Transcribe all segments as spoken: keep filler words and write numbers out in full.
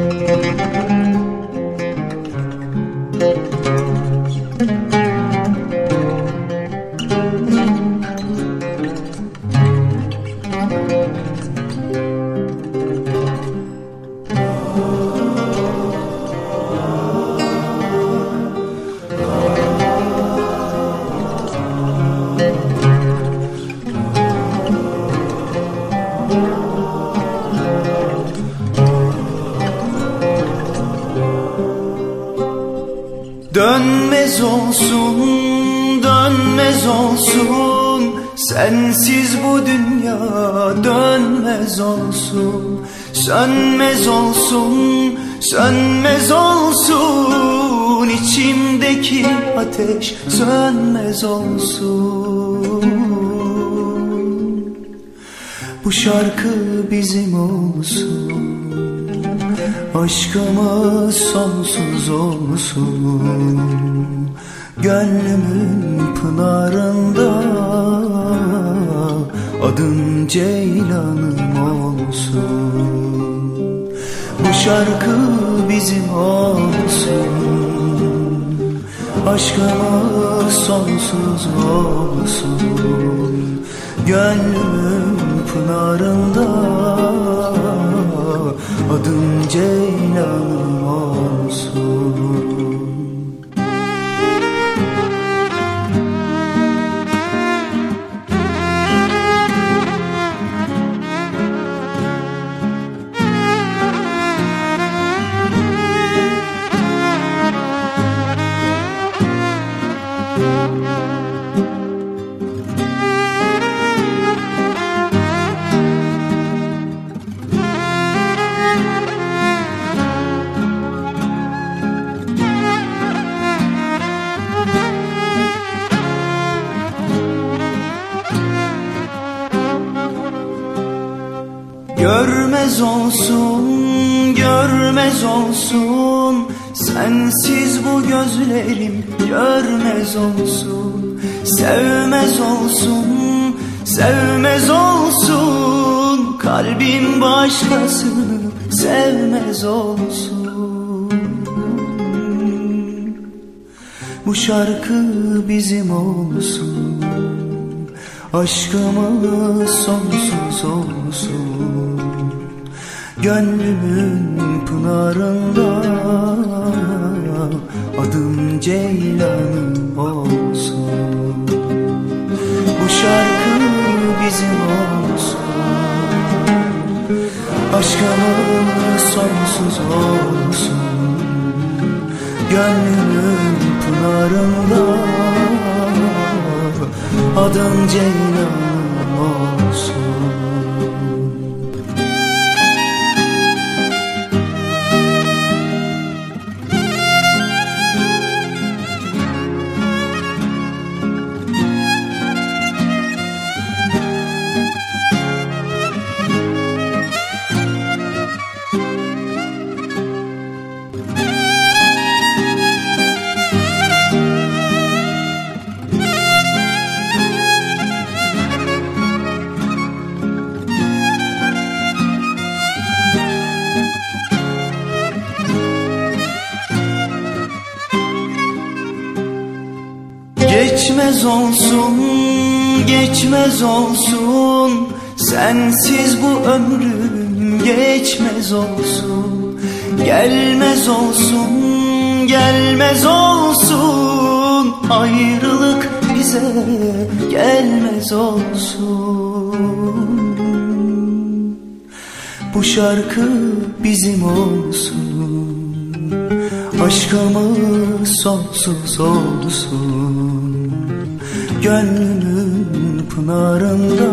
Dönmez olsun, dönmez olsun, sensiz bu dünya dönmez olsun. Sönmez olsun, sönmez olsun, içimdeki ateş sönmez olsun. Bu şarkı bizim olsun, aşkımız sonsuz olsun. Gönlümün pınarında adın Ceylanım olsun. Bu şarkı bizim olsun, aşkımız sonsuz olsun. Gönlümün pınarında adın Ceylanım olsun. Görmez olsun, görmez olsun, sensiz bu gözlerim görmez olsun. Sevmez olsun, sevmez olsun, kalbim başkasını sevmez olsun. Bu şarkı bizim olsun, aşkımız sonsuz olsun. Gönlümün pınarında adım Ceylanım olsun. Bu şarkı bizim olsun, aşkımız sonsuz olsun. Gönlümün pınarında adım Ceylanım olsun. Geçmez olsun, geçmez olsun, sensiz bu ömrüm geçmez olsun. Gelmez olsun, gelmez olsun, ayrılık bize gelmez olsun. Bu şarkı bizim olsun, aşkımız sonsuz olsun. Gönlümün pınarında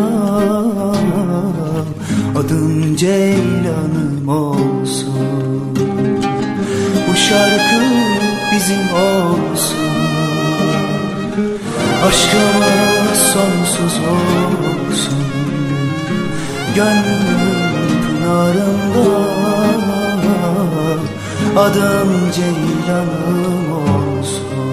adın Ceylanım olsun. Bu şarkı bizim olsun, aşkımız sonsuz olsun. Gönlümün pınarında adım Ceylanım olsun.